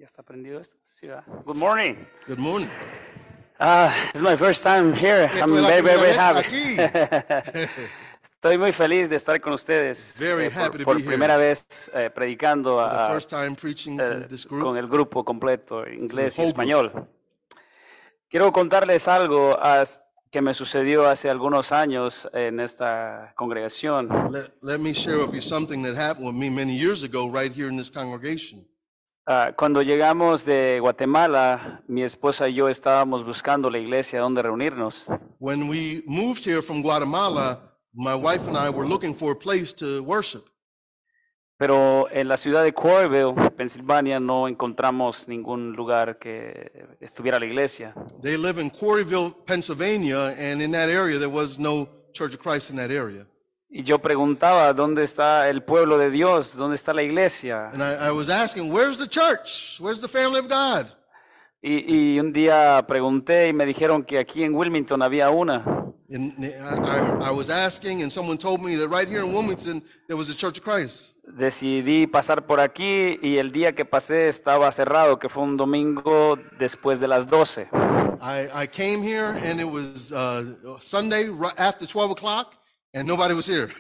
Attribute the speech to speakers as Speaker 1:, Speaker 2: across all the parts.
Speaker 1: ¿Ya está prendido esto? Sí, ¿verdad? Good morning.
Speaker 2: Good morning.
Speaker 1: It's my first time here.
Speaker 2: Esto
Speaker 1: I'm
Speaker 2: es la
Speaker 1: very, very, very
Speaker 2: primera
Speaker 1: happy.
Speaker 2: vez
Speaker 1: Estoy muy feliz de estar con ustedes
Speaker 2: Very happy to
Speaker 1: por
Speaker 2: be here.
Speaker 1: primera vez predicando
Speaker 2: For the first time preaching to this
Speaker 1: con
Speaker 2: group.
Speaker 1: el grupo completo, inglés y
Speaker 2: whole
Speaker 1: español. Quiero contarles algo que me sucedió hace algunos años en esta congregación.
Speaker 2: Let me share with you something that happened with me many years ago right here in this congregation.
Speaker 1: Cuando llegamos de Guatemala, mi esposa y yo estábamos buscando la iglesia donde reunirnos.
Speaker 2: When we moved here from Guatemala, my wife and I were looking for a place to worship.
Speaker 1: Pero en la ciudad de Coralville, Pensilvania, no encontramos ningún lugar que estuviera la iglesia.
Speaker 2: They live in Quarryville, Pennsylvania, and in that area there was no Church of Christ in that area.
Speaker 1: Y yo preguntaba, ¿dónde está el pueblo de Dios? ¿Dónde está la iglesia?
Speaker 2: And I was asking, where's the church? Where's the family of God?
Speaker 1: Y un día pregunté y me dijeron que aquí en Wilmington había una.
Speaker 2: And I was asking, and someone told me that right here in Wilmington there was a Church of Christ.
Speaker 1: Decidí pasar por aquí y el día que pasé estaba cerrado, que fue un domingo después de las 12.
Speaker 2: I came here and it was Sunday right after 12 o'clock and nobody was here.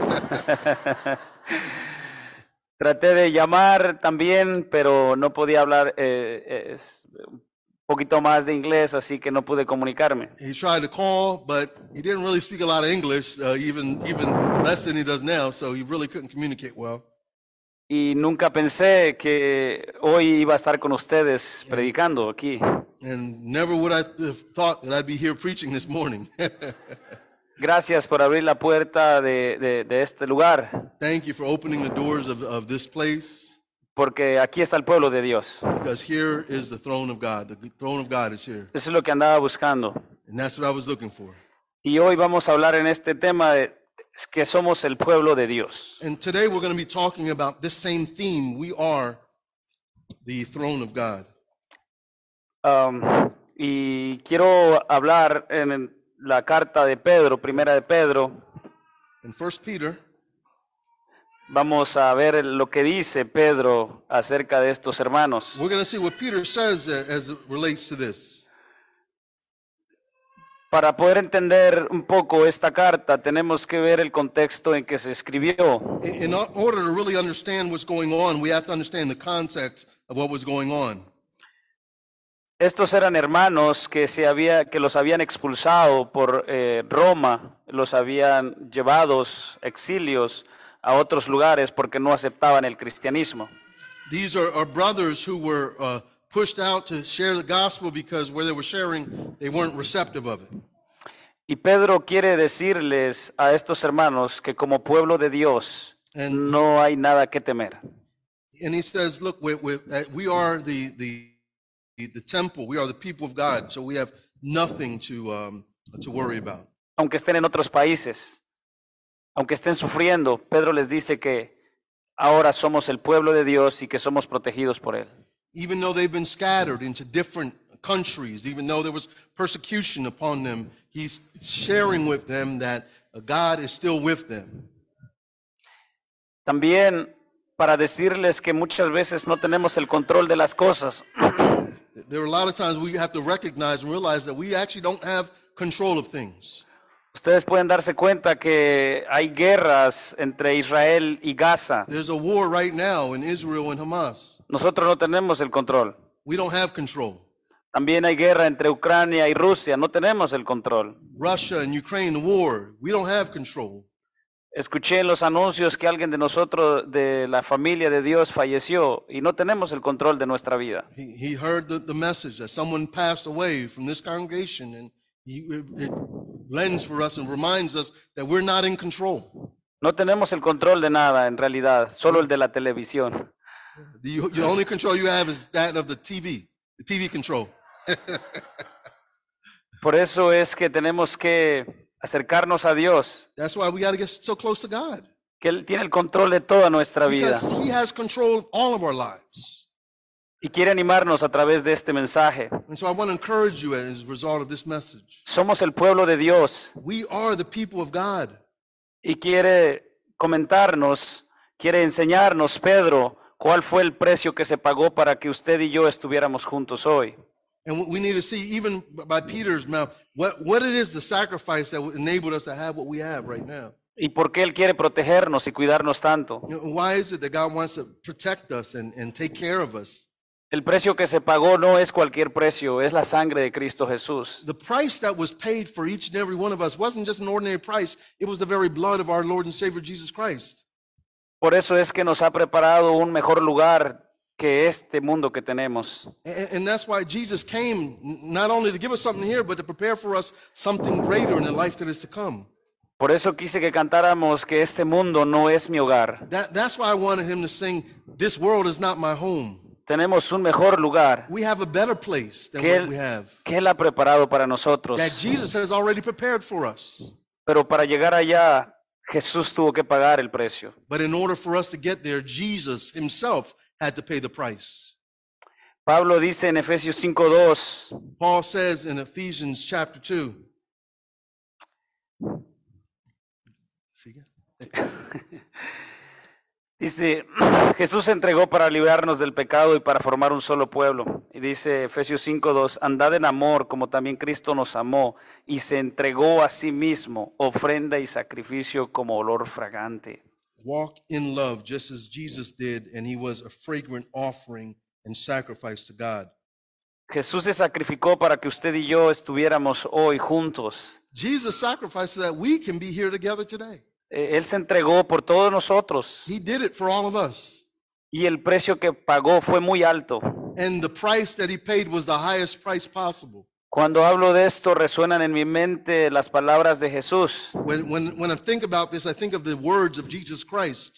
Speaker 1: Traté de llamar también, pero no podía hablar un poquito más de inglés, así que no pude comunicarme.
Speaker 2: He tried to call, but he didn't really speak a lot of English, even less than he does now, so he really couldn't communicate well.
Speaker 1: Y nunca pensé que hoy iba a estar con ustedes predicando aquí.
Speaker 2: And never would I have thought that I'd be here preaching this morning.
Speaker 1: Gracias por abrir la puerta de este lugar,
Speaker 2: Thank you for opening the doors of this place,
Speaker 1: porque aquí está el pueblo de Dios.
Speaker 2: because here is the throne of God. The throne of God is here.
Speaker 1: Eso es lo que andaba buscando.
Speaker 2: And that's what I was looking for.
Speaker 1: Y hoy vamos a hablar en este tema de que somos el pueblo de Dios.
Speaker 2: And today we're going to be talking about this same theme. We are the throne of God.
Speaker 1: Y quiero hablar en la carta de Pedro, primera de Pedro.
Speaker 2: In 1 Peter,
Speaker 1: Vamos a ver lo que dice Pedro acerca de estos hermanos.
Speaker 2: we're going to see what Peter says as it relates to this.
Speaker 1: Para poder entender un poco esta carta, tenemos que ver el contexto en que se escribió.
Speaker 2: In order to really understand what's going on, we have to understand the context of what was going on.
Speaker 1: Estos eran hermanos que los habían expulsado por Roma, los habían llevados exilios a otros lugares porque no aceptaban el cristianismo.
Speaker 2: These are brothers who were pushed out to share the gospel because where they were sharing, they weren't receptive of it.
Speaker 1: Y Pedro quiere decirles a estos hermanos que como pueblo de Dios no hay nada que temer.
Speaker 2: And he says, look, we are the temple, we are the people of God, so we have nothing to worry about.
Speaker 1: Aunque estén en otros países, aunque estén sufriendo, Pedro les dice que ahora somos el pueblo de Dios y que somos protegidos por Él.
Speaker 2: Even though they've been scattered into different countries, even though there was persecution upon them, he's sharing with them that God is still with them.
Speaker 1: También para decirles que muchas veces no tenemos el control de las cosas.
Speaker 2: There are a lot of times we have to recognize and realize that we actually don't have control of things.
Speaker 1: Ustedes pueden darse cuenta que hay guerras entre Israel y Gaza.
Speaker 2: There's a war right now in Israel and Hamas.
Speaker 1: Nosotros no tenemos el control.
Speaker 2: We don't have control.
Speaker 1: También hay guerra entre Ucrania y Rusia. No tenemos el control.
Speaker 2: Russia and Ukraine, the war, we don't have control.
Speaker 1: Escuché en los anuncios que alguien de nosotros, de la familia de Dios, falleció y no tenemos el control de nuestra vida.
Speaker 2: He heard the message that someone passed away from this congregation, and it lends for us and reminds us that we're not in control.
Speaker 1: No tenemos el control de nada en realidad, solo el de la televisión.
Speaker 2: The only control you have is that of the TV control.
Speaker 1: Por eso es que tenemos que acercarnos a Dios,
Speaker 2: That's why we got to get so close to God.
Speaker 1: que Él tiene el control de toda nuestra vida.
Speaker 2: Because He has control of all of our lives.
Speaker 1: Y quiere animarnos a través de este mensaje.
Speaker 2: And so I want to encourage you as a result of this message.
Speaker 1: Somos el pueblo de Dios
Speaker 2: We are the people of God.
Speaker 1: y quiere comentarnos, quiere enseñarnos Pedro ¿Cuál fue el precio que se pagó para que usted y yo estuviéramos juntos hoy?
Speaker 2: And we need to see, even by Peter's mouth, what it is, the sacrifice that enabled us to have what we have right now.
Speaker 1: ¿Y por qué Él quiere protegernos y cuidarnos tanto?
Speaker 2: You know, why is it that God wants to protect us and take care of us?
Speaker 1: El precio que se pagó no es cualquier precio, es la sangre de Cristo Jesús.
Speaker 2: The price that was paid for each and every one of us wasn't just an ordinary price. It was the very blood of our Lord and Savior Jesus Christ.
Speaker 1: Por eso es que nos ha preparado un mejor lugar que este mundo que tenemos.
Speaker 2: And that's why Jesus came, not only to give us something here, but to prepare for us something greater in the life that is to come.
Speaker 1: Por eso quise que cantáramos que este mundo no es mi hogar.
Speaker 2: That's why I wanted him to sing, "This world is not my home."
Speaker 1: Tenemos un mejor lugar
Speaker 2: We have a better place than
Speaker 1: que
Speaker 2: what we have.
Speaker 1: Él ha preparado para nosotros.
Speaker 2: That Jesus has already prepared for us.
Speaker 1: Pero para llegar allá, Jesús tuvo que pagar el precio.
Speaker 2: But in order for us to get there, Jesus himself had to pay the price.
Speaker 1: Pablo dice en Efesios 5:2,
Speaker 2: Paul says in Ephesians chapter 2. ¿Sigue?
Speaker 1: dice, Jesús se entregó para librarnos del pecado y para formar un solo pueblo. Y dice Efesios 5:2, andad en amor como también Cristo nos amó y se entregó a sí mismo, ofrenda y sacrificio como olor fragante.
Speaker 2: Walk in love just as Jesus did, and he was a fragrant offering and sacrifice to God.
Speaker 1: Jesús se sacrificó para que usted y yo estuviéramos hoy juntos.
Speaker 2: Jesus sacrificed so that we can be here together today.
Speaker 1: Él se entregó por todos nosotros
Speaker 2: He did it for all of us.
Speaker 1: y el precio que pagó fue muy alto.
Speaker 2: And the price that he paid was the highest price possible.
Speaker 1: Cuando hablo de esto, resuenan en mi mente las palabras de Jesús.
Speaker 2: When I think about this, I think of the words of Jesus Christ.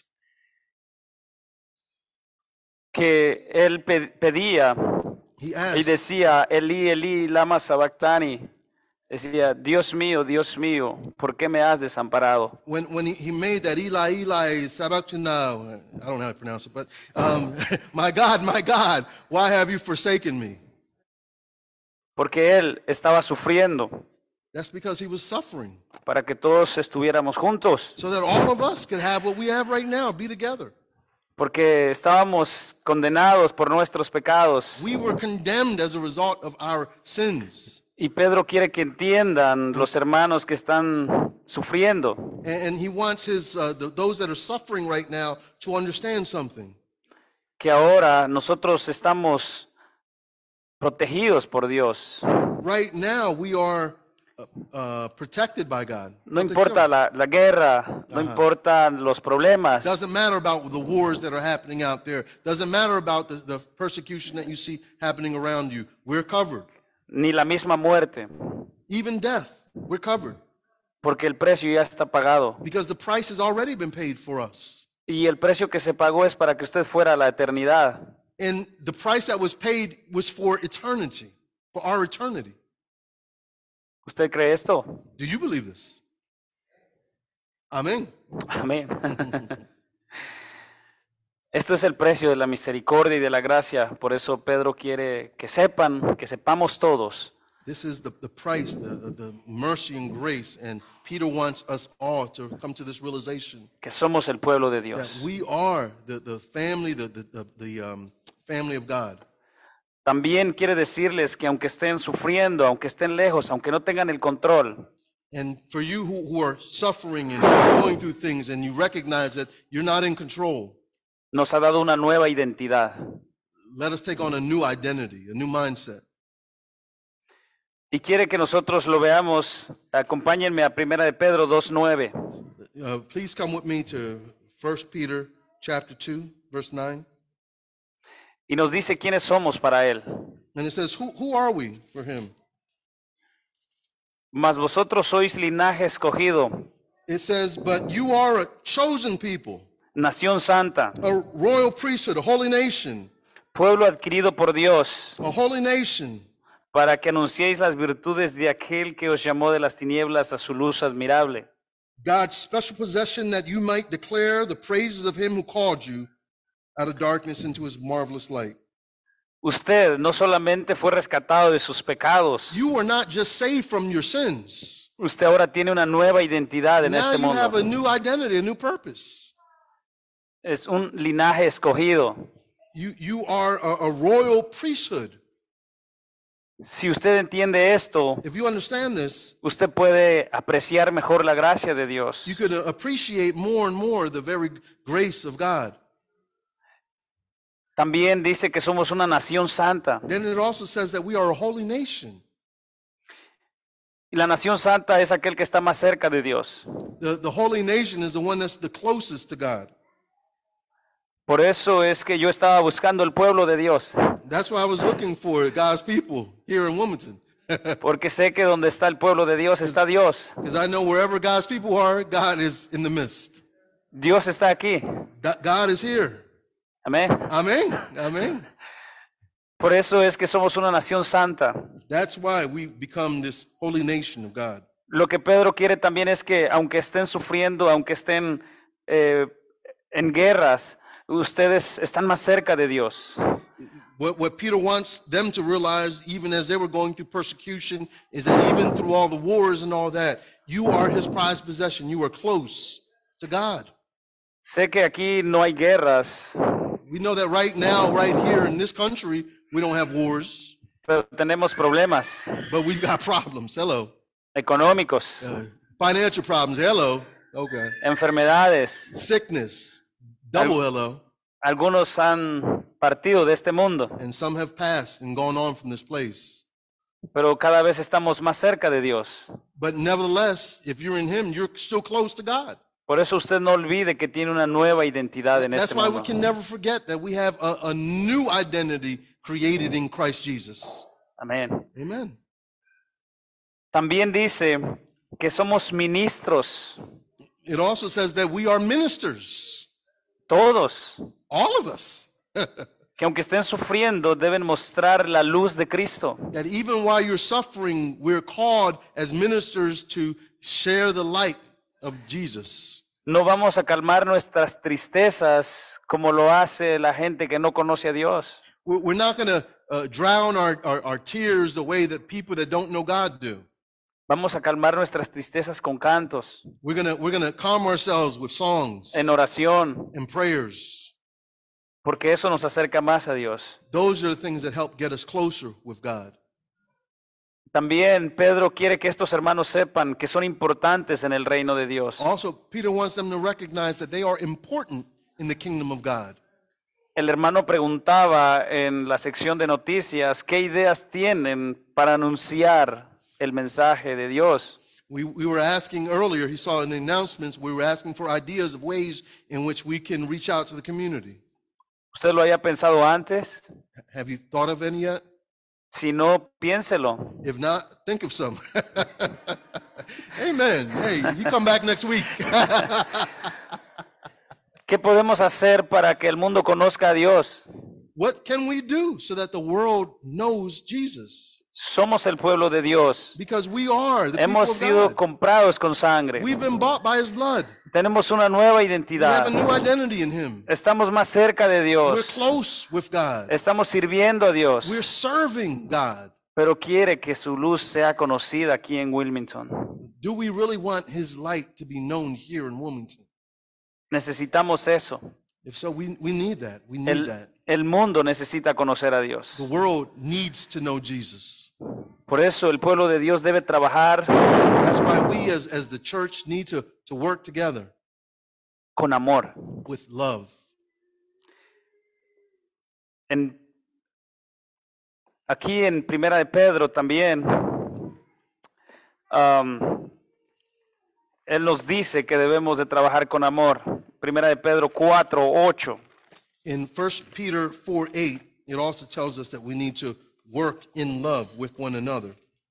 Speaker 1: Que él pedía
Speaker 2: He
Speaker 1: y
Speaker 2: asked,
Speaker 1: decía, Elí, Elí, lama sabactani. Decía, Dios mío, ¿por qué me has desamparado?
Speaker 2: when he made that Eli, Eli, sabachthani, I don't know how to pronounce it, but my God, why have you forsaken me?
Speaker 1: Porque él estaba sufriendo
Speaker 2: That's because he was suffering,
Speaker 1: para que todos estuviéramos juntos.
Speaker 2: so that all of us could have what we have right now, be together.
Speaker 1: Porque estábamos condenados por nuestros pecados.
Speaker 2: We were condemned as a result of our sins.
Speaker 1: Y Pedro quiere que entiendan los hermanos que están sufriendo,
Speaker 2: And he wants those that are suffering right now to understand something.
Speaker 1: que ahora nosotros estamos protegidos por Dios.
Speaker 2: Right now, we are protected by God.
Speaker 1: No importa la guerra, no importan los problemas,
Speaker 2: Doesn't matter about the wars that are happening out there. Doesn't matter about the persecution that you see happening around you. We're covered.
Speaker 1: ni la misma muerte,
Speaker 2: Even death, we're covered.
Speaker 1: porque el precio ya está pagado.
Speaker 2: Because the price has already been paid for us.
Speaker 1: Y el precio que se pagó es para que usted fuera a la eternidad.
Speaker 2: And the price that was paid was for eternity, for our eternity.
Speaker 1: ¿Usted cree esto?
Speaker 2: Do you believe this? Amen.
Speaker 1: Amén. Esto es el precio de la misericordia y de la gracia. Por eso Pedro quiere que sepan, que sepamos todos
Speaker 2: This is the price, the mercy and grace. And Peter wants us all to come to this realization
Speaker 1: que somos el pueblo de
Speaker 2: that
Speaker 1: Dios.
Speaker 2: we are the family, family of God.
Speaker 1: También quiere decirles que aunque estén sufriendo, aunque estén lejos, aunque no tengan el control,
Speaker 2: And for you who are suffering and going through things and you recognize that you're not in control,
Speaker 1: nos ha dado una nueva identidad.
Speaker 2: let us take on a new identity, a new mindset.
Speaker 1: Y quiere que nosotros lo veamos. Acompáñenme a 1 de Pedro 2:9.
Speaker 2: Please come with me to 1 Peter chapter 2, verse 9.
Speaker 1: Y nos dice quiénes somos para Él.
Speaker 2: And it says, who are we for him?
Speaker 1: Mas vosotros sois linaje escogido,
Speaker 2: It says, but you are a chosen people,
Speaker 1: nación santa,
Speaker 2: a royal priesthood, a holy nation,
Speaker 1: pueblo adquirido por Dios,
Speaker 2: a holy nation,
Speaker 1: para que anunciéis las virtudes de aquel que os llamó de las tinieblas a su luz admirable.
Speaker 2: God's special possession, that you might declare the praises of him who called you out of darkness into his marvelous light.
Speaker 1: Usted no solamente fue rescatado de sus pecados,
Speaker 2: You were not just saved from your sins.
Speaker 1: usted ahora tiene una nueva identidad en
Speaker 2: Now
Speaker 1: este
Speaker 2: you have
Speaker 1: mundo.
Speaker 2: a new identity, a new purpose.
Speaker 1: Es un linaje escogido.
Speaker 2: You are a royal priesthood.
Speaker 1: Si usted entiende esto,
Speaker 2: If you understand this,
Speaker 1: usted puede apreciar mejor la gracia de Dios.
Speaker 2: you could appreciate more and more the very grace of God.
Speaker 1: También dice que somos una nación santa.
Speaker 2: Then it also says that we are a holy nation.
Speaker 1: Y la nación santa es aquel que está más cerca de Dios.
Speaker 2: The holy nation is the one that's the closest to God.
Speaker 1: Por eso es que yo estaba buscando el pueblo de Dios.
Speaker 2: That's why I was looking for God's people here in Wilmington.
Speaker 1: Porque sé que donde está el pueblo de Dios está Dios.
Speaker 2: Because I know wherever God's people are, God is in the midst.
Speaker 1: Dios está aquí.
Speaker 2: God is here.
Speaker 1: Amén.
Speaker 2: Amen. Amen.
Speaker 1: Por eso es que somos una nación santa.
Speaker 2: That's why we've become this holy nation of God.
Speaker 1: Lo que Pedro quiere también es que aunque estén sufriendo, aunque estén en guerras, ustedes están más cerca de Dios.
Speaker 2: What Peter wants them to realize, even as they were going through persecution, is that even through all the wars and all that, you are his prized possession. You are close to God.
Speaker 1: Sé que aquí no hay guerras,
Speaker 2: We know that right now, right here in this country, we don't have wars,
Speaker 1: pero tenemos problemas
Speaker 2: but we've got problems. Hello.
Speaker 1: económicos,
Speaker 2: Financial problems. Hello. Okay.
Speaker 1: enfermedades.
Speaker 2: Sickness. Double hello.
Speaker 1: Algunos han partido de este mundo,
Speaker 2: And some have passed and gone on from this place.
Speaker 1: pero cada vez estamos más cerca de Dios.
Speaker 2: But nevertheless, if you're in him, you're still close to God.
Speaker 1: Por eso usted no olvide que tiene una nueva identidad en
Speaker 2: That's
Speaker 1: este
Speaker 2: why we
Speaker 1: mundo.
Speaker 2: can never forget that we have a new identity created in Christ Jesus.
Speaker 1: Amén.
Speaker 2: Amen.
Speaker 1: También dice que somos ministros,
Speaker 2: It also says that we are ministers,
Speaker 1: todos,
Speaker 2: all of us.
Speaker 1: que aunque estén sufriendo deben mostrar la luz de Cristo.
Speaker 2: That even while you're suffering, we're called as ministers to share the light of Jesus.
Speaker 1: No vamos a calmar nuestras tristezas como lo hace la gente que no conoce a Dios.
Speaker 2: We're not going to drown our tears the way that people that don't know God do.
Speaker 1: Vamos a calmar nuestras tristezas con cantos,
Speaker 2: We're gonna calm ourselves with songs
Speaker 1: en oración,
Speaker 2: and prayers.
Speaker 1: porque eso nos acerca más a Dios.
Speaker 2: Those are the things that help get us closer with God.
Speaker 1: También Pedro quiere que estos hermanos sepan que son importantes en el reino de Dios.
Speaker 2: Also, Peter wants them to recognize that they are important in the kingdom of God.
Speaker 1: El hermano preguntaba en la sección de noticias qué ideas tienen para anunciar el mensaje de Dios.
Speaker 2: We were asking earlier, he saw in the announcements, we were asking for ideas of ways in which we can reach out to the community.
Speaker 1: ¿Usted lo haya pensado antes?
Speaker 2: Have you thought of any yet?
Speaker 1: Si no, piénselo.
Speaker 2: If not, think of some. Amen. Hey, you come back next week.
Speaker 1: ¿Qué podemos hacer para que el mundo conozca a Dios?
Speaker 2: What can we do so that the world knows Jesus?
Speaker 1: Somos el pueblo de Dios.
Speaker 2: Because we are the people
Speaker 1: Hemos
Speaker 2: of
Speaker 1: sido
Speaker 2: God.
Speaker 1: comprados con sangre.
Speaker 2: We've been bought by his blood.
Speaker 1: Tenemos una nueva
Speaker 2: We have
Speaker 1: identidad.
Speaker 2: a new identity in him.
Speaker 1: Estamos más cerca de
Speaker 2: We're
Speaker 1: Dios.
Speaker 2: close with God.
Speaker 1: Estamos sirviendo a Dios.
Speaker 2: We're serving God.
Speaker 1: Pero quiere que su luz sea conocida aquí en Wilmington.
Speaker 2: Do we really want his light to be known here in Wilmington?
Speaker 1: Necesitamos eso.
Speaker 2: If so, we need that. We need that.
Speaker 1: El mundo necesita conocer a Dios.
Speaker 2: The world needs to know Jesus.
Speaker 1: Por eso el pueblo de Dios debe trabajar
Speaker 2: That's why we as the church need to work together
Speaker 1: con amor.
Speaker 2: with love.
Speaker 1: Aquí en Primera de Pedro también, él nos dice que debemos de trabajar con amor. Primera de Pedro 4:8.
Speaker 2: In 1 Peter 4:8, it also tells us that we need to work in love with one another.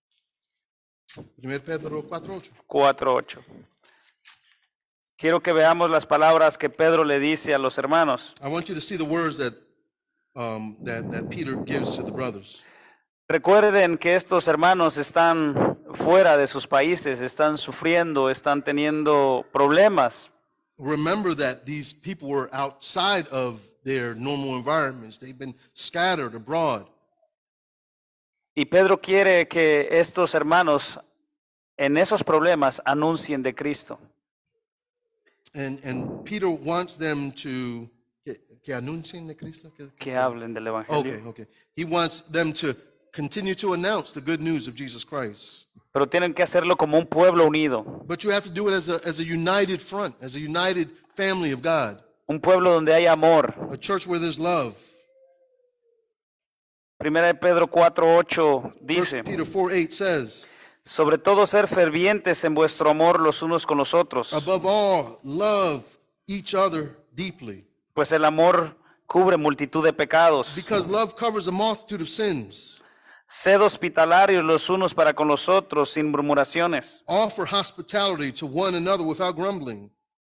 Speaker 2: 1 Pedro 4:8.
Speaker 1: 4:8. Quiero que veamos las palabras que Pedro le dice a los hermanos.
Speaker 2: I want you to see the words that Peter gives to the brothers.
Speaker 1: Recuerden que estos hermanos están fuera de sus países, están sufriendo, están teniendo problemas.
Speaker 2: Remember that these people were outside of their normal environments. They've been scattered abroad.
Speaker 1: Y Pedro quiere que estos hermanos en esos problemas anuncien de Cristo.
Speaker 2: And Peter wants them to, que anuncien de Cristo.
Speaker 1: que hablen del Evangelio.
Speaker 2: Okay. He wants them to continue to announce the good news of Jesus Christ.
Speaker 1: Pero tienen que hacerlo como un pueblo unido,
Speaker 2: But you have to do it as a united front, as a united family of God,
Speaker 1: un pueblo donde hay amor.
Speaker 2: a church where there's love.
Speaker 1: Primera de Pedro 4:8
Speaker 2: 1
Speaker 1: dice,
Speaker 2: Peter 4:8 says,
Speaker 1: sobre todo ser fervientes en vuestro amor los unos con los otros,
Speaker 2: above all, love each other deeply,
Speaker 1: pues el amor cubre multitud de pecados.
Speaker 2: because love covers a multitude of sins.
Speaker 1: Sed hospitalarios los unos para con los otros sin murmuraciones.
Speaker 2: Offer hospitality to one another without grumbling.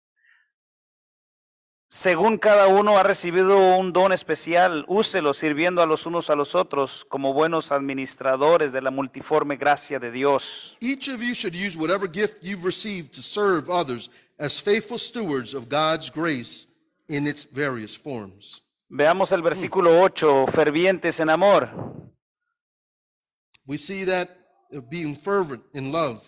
Speaker 1: Según cada uno ha recibido un don especial, úselo sirviendo a los unos a los otros como buenos administradores de la multiforme gracia de Dios.
Speaker 2: Each of you should use whatever gift you've received to serve others as faithful stewards of God's grace in its various forms.
Speaker 1: Veamos el versículo 8, fervientes en amor.
Speaker 2: We see that being fervent in love.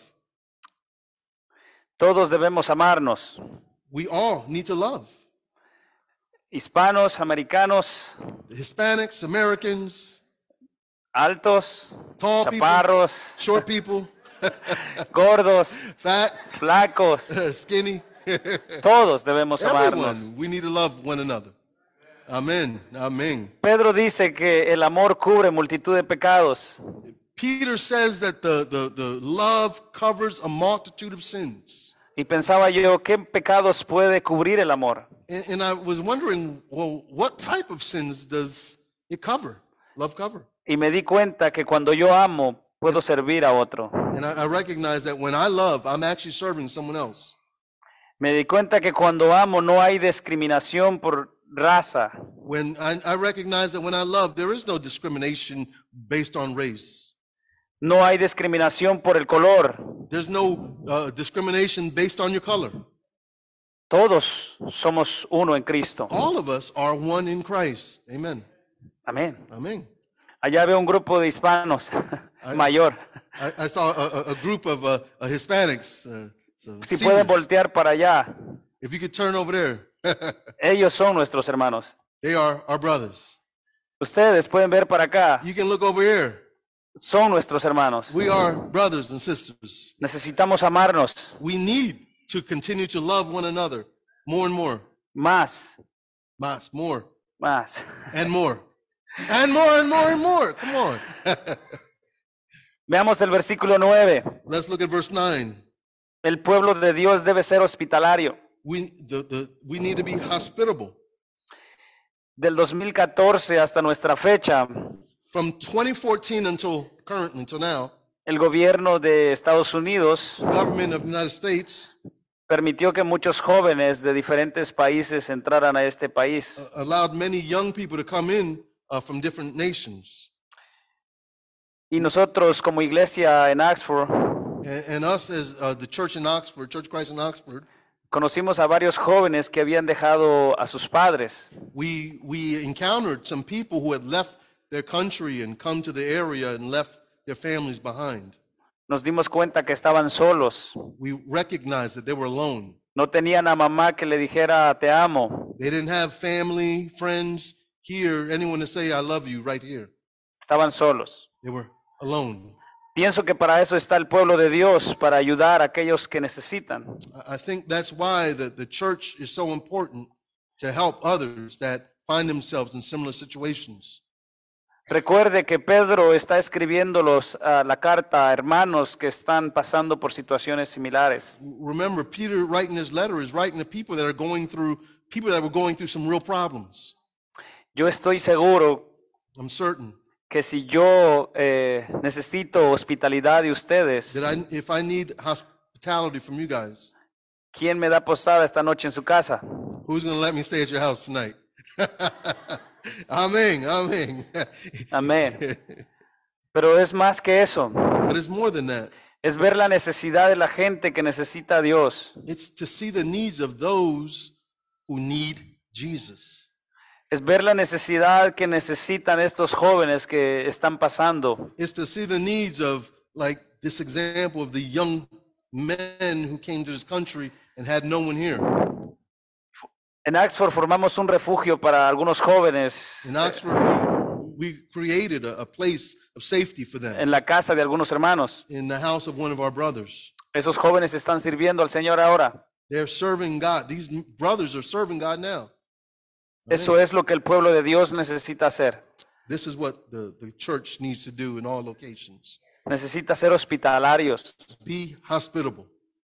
Speaker 1: Todos debemos amarnos.
Speaker 2: We all need to love.
Speaker 1: Hispanos, americanos,
Speaker 2: Hispanics, Americans,
Speaker 1: altos,
Speaker 2: tall people,
Speaker 1: chaparros,
Speaker 2: short people,
Speaker 1: gordos,
Speaker 2: fat,
Speaker 1: flacos,
Speaker 2: skinny.
Speaker 1: todos debemos amarnos.
Speaker 2: Everyone, we need to love one another. Amen. Amen.
Speaker 1: Pedro dice que el amor cubre multitud de pecados.
Speaker 2: Peter says that the love covers a multitude of sins.
Speaker 1: Y pensaba yo, ¿qué pecados puede cubrir el amor?
Speaker 2: And I was wondering, well, what type of sins does it cover? Love cover?
Speaker 1: Y me di cuenta que cuando yo amo, puedo servir a otro.
Speaker 2: And I recognize that when I love, I'm actually serving someone else.
Speaker 1: Me di cuenta que cuando amo no hay discriminación por raza.
Speaker 2: When I recognize that when I love, there is no discrimination based on race.
Speaker 1: No hay discriminación por el color.
Speaker 2: There's no discrimination based on your color.
Speaker 1: Todos somos uno en Cristo.
Speaker 2: All of us are one in Christ. Amen.
Speaker 1: Amén.
Speaker 2: Amen.
Speaker 1: Allá veo un grupo de hispanos mayor.
Speaker 2: I saw a group of Hispanics. So
Speaker 1: Si pueden voltear para allá,
Speaker 2: if you could turn over there,
Speaker 1: ellos son nuestros hermanos.
Speaker 2: they are our brothers.
Speaker 1: Ustedes pueden ver para acá,
Speaker 2: You can look over here.
Speaker 1: son nuestros hermanos.
Speaker 2: We are brothers and sisters.
Speaker 1: Necesitamos amarnos
Speaker 2: We need to continue to love one another more and more.
Speaker 1: más,
Speaker 2: More
Speaker 1: más.
Speaker 2: and more. And more and more and more. Come on.
Speaker 1: Veamos el versículo 9.
Speaker 2: Let's look at verse 9.
Speaker 1: El pueblo de Dios debe ser hospitalario.
Speaker 2: We need to be hospitable.
Speaker 1: Del 2014 hasta nuestra fecha,
Speaker 2: From 2014 until now,
Speaker 1: el gobierno de Estados Unidos
Speaker 2: the government of the United States
Speaker 1: permitió que muchos jóvenes de diferentes países entraran a este país.
Speaker 2: allowed many young people to come in from different nations.
Speaker 1: Y nosotros como iglesia en Oxford
Speaker 2: And us as the church in Oxford, Church of Christ in Oxford,
Speaker 1: conocimos a varios jóvenes que habían dejado a sus padres.
Speaker 2: we encountered some people who had left their country and come to the area and left their families behind.
Speaker 1: Nos dimos cuenta que estaban solos.
Speaker 2: We recognized that they were alone.
Speaker 1: No tenían a mamá que le dijera te amo.
Speaker 2: They didn't have family, friends here, anyone to say, I love you right here.
Speaker 1: Estaban solos.
Speaker 2: They were alone.
Speaker 1: Pienso que para eso está el pueblo de Dios, para ayudar a aquellos que necesitan.
Speaker 2: I think that's why the church is so important, to help others that find themselves in similar situations.
Speaker 1: Recuerde que Pedro está escribiéndolos la carta a hermanos que están pasando por situaciones similares.
Speaker 2: Remember, Peter writing his letter is writing to people that were going through some real problems.
Speaker 1: Yo estoy seguro
Speaker 2: I'm certain
Speaker 1: que si yo necesito hospitalidad de ustedes,
Speaker 2: that if I need hospitality from you guys,
Speaker 1: ¿quién me da posada esta noche en su casa?
Speaker 2: who's going to let me stay at your house tonight? Amen, amen.
Speaker 1: Amén. Pero es más que eso.
Speaker 2: But it's more than that.
Speaker 1: Es ver la necesidad de la gente que necesita a Dios.
Speaker 2: It's to see the needs of those who need Jesus.
Speaker 1: Es ver la necesidad que necesitan estos jóvenes que están pasando.
Speaker 2: It's to see the needs of, like this example of the young men who came to this country and had no one here.
Speaker 1: En Oxford formamos un refugio para algunos jóvenes
Speaker 2: In Oxford, we created a place of safety for them
Speaker 1: en la casa de algunos hermanos.
Speaker 2: in the house of one of our brothers.
Speaker 1: Esos jóvenes están sirviendo al Señor ahora.
Speaker 2: They're serving God. These brothers are serving God now.
Speaker 1: Eso es lo que el pueblo de Dios necesita hacer.
Speaker 2: This is what the church needs to do in all locations.
Speaker 1: Necesita ser hospitalarios.
Speaker 2: Be hospitable.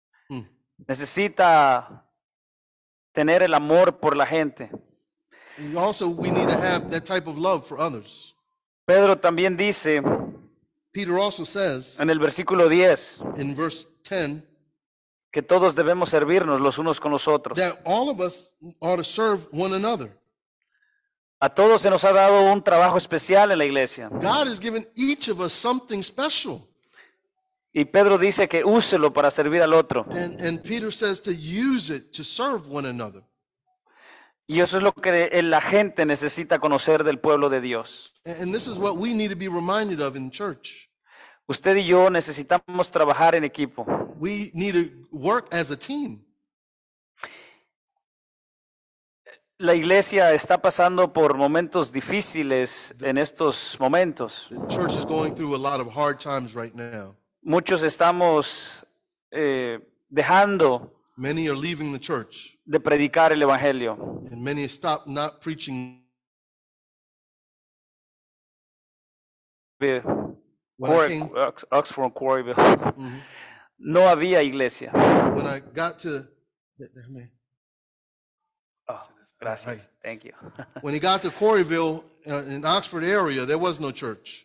Speaker 1: Necesita tener el amor por la gente.
Speaker 2: And also, we need to have that type of love for others.
Speaker 1: Pedro también dice
Speaker 2: Peter also says
Speaker 1: en el versículo 10
Speaker 2: in verse 10
Speaker 1: que todos debemos servirnos los unos con los otros.
Speaker 2: that all of us ought to serve one another.
Speaker 1: A todos se nos ha dado un trabajo especial en la iglesia.
Speaker 2: God has given each of us something special.
Speaker 1: Y Pedro dice que úselo para servir al otro.
Speaker 2: And Peter says to use it to serve one another.
Speaker 1: Y eso es lo que la gente necesita conocer del pueblo de Dios.
Speaker 2: And this is what we need to be reminded of in church.
Speaker 1: Usted y yo necesitamos trabajar en equipo.
Speaker 2: We need to work as a team.
Speaker 1: La iglesia está pasando por momentos difíciles en estos momentos.
Speaker 2: The church is going through a lot of hard times right now.
Speaker 1: Muchos estamos dejando
Speaker 2: Many are leaving the church,
Speaker 1: de predicar el evangelio.
Speaker 2: and many have stopped not preaching. When I came-
Speaker 1: Oxford, Quarryville. No había iglesia.
Speaker 2: When I got to, déjame.
Speaker 1: Oh, gracias.
Speaker 2: Ay.
Speaker 1: Thank you.
Speaker 2: When he got to Quarryville, in Oxford area, there was no church.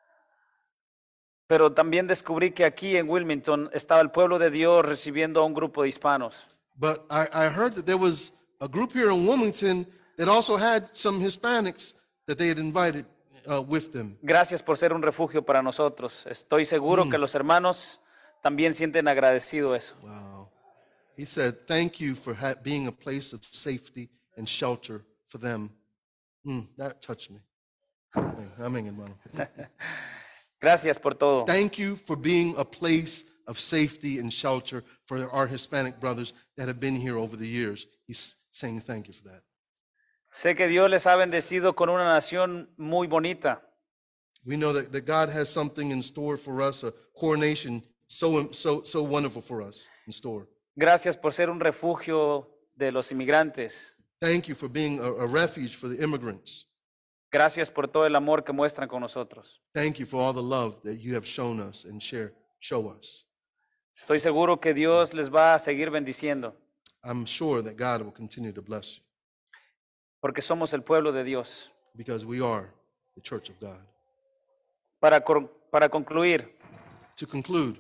Speaker 1: Pero también descubrí que aquí en Wilmington estaba el pueblo de Dios recibiendo a un grupo de hispanos.
Speaker 2: But I heard that there was a group here in Wilmington that also had some Hispanics that they had invited with them.
Speaker 1: Gracias por ser un refugio para nosotros. Estoy seguro que los hermanos también sienten agradecido eso.
Speaker 2: Wow. He said, thank you for being a place of safety and shelter for them. That touched me. Amén, hermano.
Speaker 1: Gracias por todo.
Speaker 2: Thank you for being a place of safety and shelter for our Hispanic brothers that have been here over the years. He's saying thank you for that.
Speaker 1: Sé que Dios les ha bendecido con una nación muy bonita.
Speaker 2: We know that God has something in store for us, a coronation so wonderful for us in store.
Speaker 1: Gracias por ser un refugio de los inmigrantes.
Speaker 2: Thank you for being a refuge for the immigrants.
Speaker 1: Gracias por todo el amor que muestran con nosotros.
Speaker 2: Thank you for all the love that you have shown us and show us.
Speaker 1: Estoy seguro que Dios les va a seguir bendiciendo
Speaker 2: I'm sure that God will continue to bless you
Speaker 1: porque somos el pueblo de Dios.
Speaker 2: because we are the church of God.
Speaker 1: Para concluir,
Speaker 2: To conclude,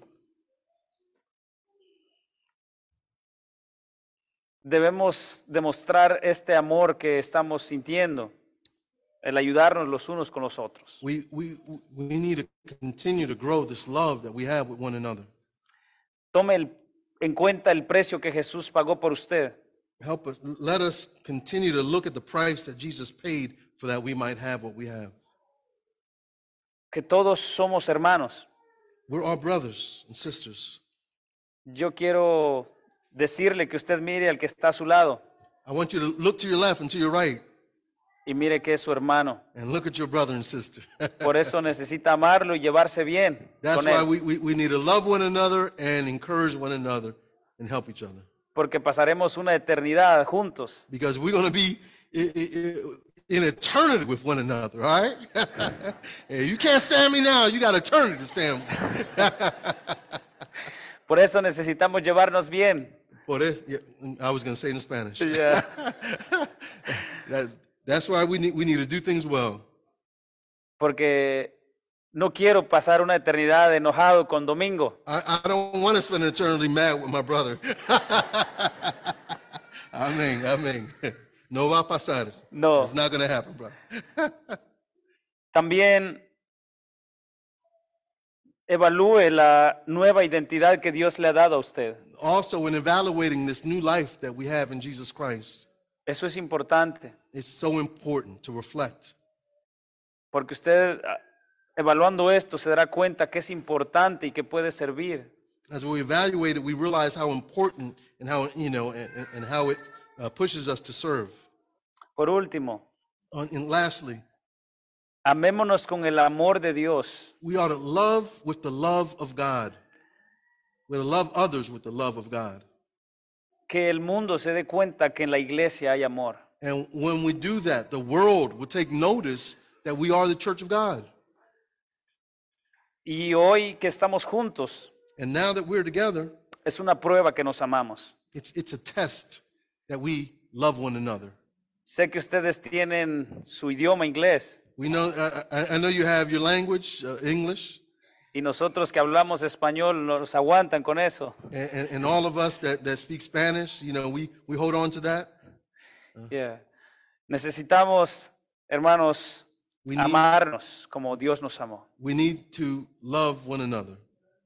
Speaker 1: debemos demostrar este amor que estamos sintiendo, el ayudarnos los unos con los otros.
Speaker 2: we need to continue to grow this love that we have with one another.
Speaker 1: Tome en cuenta el precio que Jesús pagó por usted.
Speaker 2: Help us, let us continue to look at the price that Jesus paid for that we might have what we have.
Speaker 1: Que todos somos hermanos.
Speaker 2: We're all brothers and sisters.
Speaker 1: Yo quiero decirle que usted mire al que está a su lado
Speaker 2: I want you to look to your left and to your right
Speaker 1: y mire que es su hermano.
Speaker 2: and look at your brother and sister.
Speaker 1: Por eso necesita amarlo y llevarse bien
Speaker 2: That's
Speaker 1: con
Speaker 2: why
Speaker 1: él,
Speaker 2: we need to love one another and encourage one another and help each other.
Speaker 1: porque pasaremos una eternidad juntos.
Speaker 2: Because we're going to be in eternity with one another, all right? Hey, you can't stand me now. You got eternity to stand me.
Speaker 1: Por eso necesitamos llevarnos bien.
Speaker 2: I was going to say in Spanish.
Speaker 1: Yeah.
Speaker 2: That's why we need to do things well.
Speaker 1: Porque no quiero pasar una eternidad enojado con Domingo.
Speaker 2: I don't want to spend eternity mad with my brother. Amén. No va a pasar.
Speaker 1: No.
Speaker 2: It's not going to happen, brother.
Speaker 1: También evalúe la nueva identidad que Dios le ha dado a usted.
Speaker 2: Also, in evaluating this new life that we have in Jesus Christ,
Speaker 1: Eso es importante,
Speaker 2: it's so important to reflect.
Speaker 1: porque usted evaluando esto se dará cuenta que es importante y que puede servir.
Speaker 2: As we evaluate it, we realize how important and how, and how it pushes us to serve.
Speaker 1: Por último,
Speaker 2: And lastly,
Speaker 1: amémonos con el amor de Dios.
Speaker 2: we ought to love with the love of God. We ought to love others with the love of God.
Speaker 1: Que el mundo se dé cuenta que en la iglesia hay amor.
Speaker 2: And when we do that, the world will take notice that we are the church of God.
Speaker 1: Y hoy que estamos juntos,
Speaker 2: And now that we're together,
Speaker 1: es una prueba que nos amamos.
Speaker 2: it's a test that we love one another.
Speaker 1: Sé que ustedes tienen su idioma inglés
Speaker 2: We know, I know you have your language, English,
Speaker 1: y nosotros que hablamos español nos aguantan con eso.
Speaker 2: and all of us that speak Spanish, you know, we hold on to that.
Speaker 1: Yeah. Necesitamos, hermanos,
Speaker 2: We need,
Speaker 1: amarnos como Dios nos amó.
Speaker 2: we need to love one another.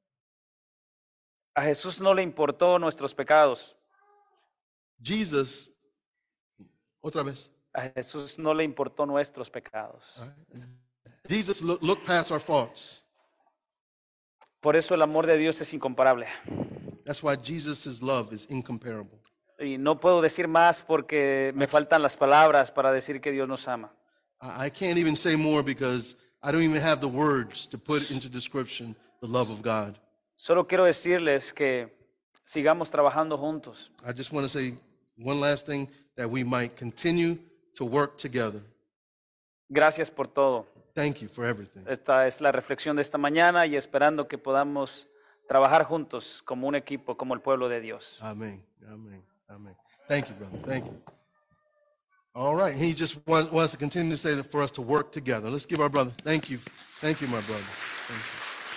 Speaker 1: A Jesús no le importó nuestros pecados.
Speaker 2: Jesus, otra vez.
Speaker 1: A Jesús no le importó nuestros pecados.
Speaker 2: Jesus looked past our faults.
Speaker 1: Por eso el amor de Dios es incomparable.
Speaker 2: That's why Jesus' love is incomparable.
Speaker 1: Y no puedo decir más porque me faltan las palabras para decir que Dios nos ama.
Speaker 2: I can't even say more because I don't even have the words to put into description the love of God.
Speaker 1: Solo quiero decirles que sigamos trabajando juntos.
Speaker 2: I just want to say one last thing, that we might continue to work together.
Speaker 1: Gracias por todo.
Speaker 2: Thank you for everything.
Speaker 1: Esta es la reflexión de esta mañana y esperando que podamos trabajar juntos como un equipo, como el pueblo de Dios.
Speaker 2: Amen. Amen. Amen. Thank you, brother. Thank you. All right. He just wants to continue to say that for us to work together. Let's give our brother. Thank you. Thank you, my brother. Thank you.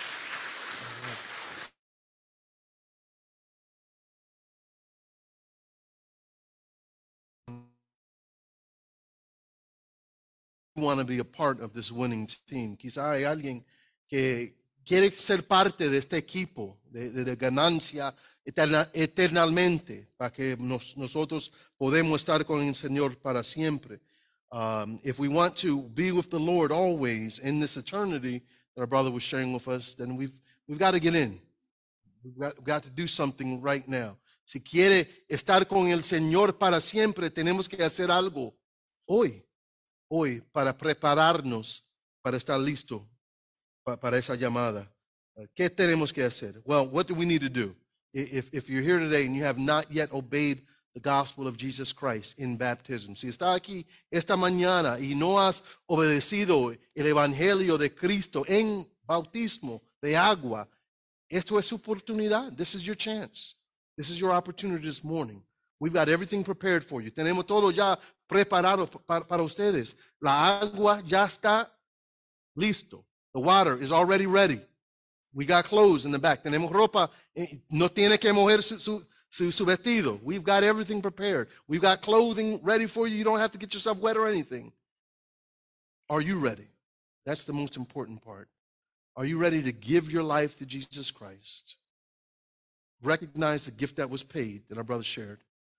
Speaker 2: Want to be a part of this winning team. Quizá hay alguien que quiere ser parte de este equipo de ganancia eternamente para que nosotros podemos estar con el Señor para siempre. If we want to be with the Lord always in this eternity that our brother was sharing with us, then we've got to get in. We've got to do something right now. Si quiere estar con el Señor para siempre, tenemos que hacer algo hoy para prepararnos para estar listo para esa llamada. ¿Qué tenemos que hacer? Well, what do we need to do? If you're here today and you have not yet obeyed the gospel of Jesus Christ in baptism, si está aquí esta mañana y no has obedecido el evangelio de Cristo en bautismo de agua, esto es su oportunidad. This is your chance. This is your opportunity this morning. We've got everything prepared for you. Tenemos todo ya preparado para ustedes. La agua ya está listo. The water is already ready. We got clothes in the back. Tenemos ropa. No tiene que mover su vestido. We've got everything prepared. We've got clothing ready for you. You don't have to get yourself wet or anything. Are you ready? That's the most important part. Are you ready to give your life to Jesus Christ? Recognize the gift that was paid that our brother shared,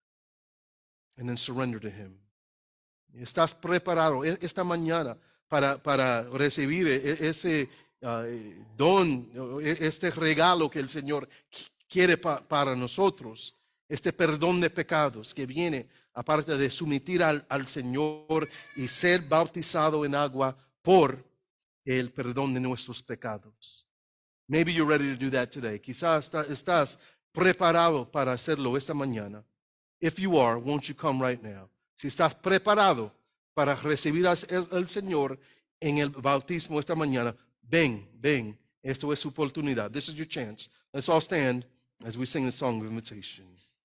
Speaker 2: and then surrender to him. ¿Estás preparado esta mañana para recibir ese don, este regalo que el Señor quiere para nosotros? Este perdón de pecados que viene aparte de someter al Señor y ser bautizado en agua por el perdón de nuestros pecados. Maybe you're ready to do that today. Quizás estás preparado para hacerlo esta mañana. If you are, won't you come right now? Si estás preparado para recibir al Señor en el bautismo esta mañana, ven. Esto es su oportunidad. This is your chance. Let's all stand as we sing the song of invitation.